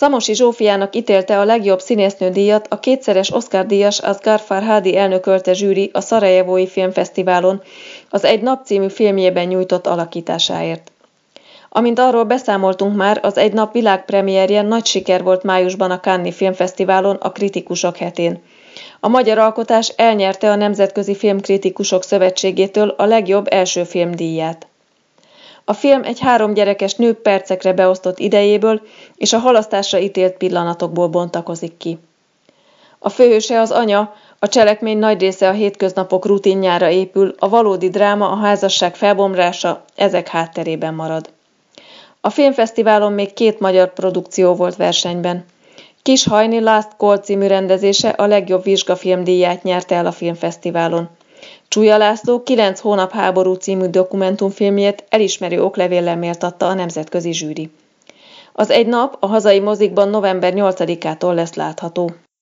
Szamosi Zsófiának ítélte a legjobb színésznő-díjat a kétszeres Oscar-díjas Asghar Farhadi elnökölte zsűri a Szarajevói Filmfesztiválon az Egy nap című filmjében nyújtott alakításáért. Amint arról beszámoltunk már, az Egy nap világpremierje nagy siker volt májusban a Cannes-i Filmfesztiválon a Kritikusok hetén. A magyar alkotás elnyerte a Nemzetközi Filmkritikusok Szövetségétől a legjobb első filmdíját. A film egy 3 gyerekes nő percekre beosztott idejéből és a halasztásra ítélt pillanatokból bontakozik ki. A főhőse az anya, a cselekmény nagy része a hétköznapok rutinjára épül, a valódi dráma, a házasság felbomlása ezek hátterében marad. A filmfesztiválon még 2 magyar produkció volt versenyben. Kis Hajni Last Call című rendezése a legjobb vizsgafilmdíját nyerte el a filmfesztiválon. Csúlya László 9 hónap háború című dokumentumfilmjét elismerő oklevéllel méltatta a nemzetközi zsűri. Az Egy nap a hazai mozikban november 8-ától lesz látható.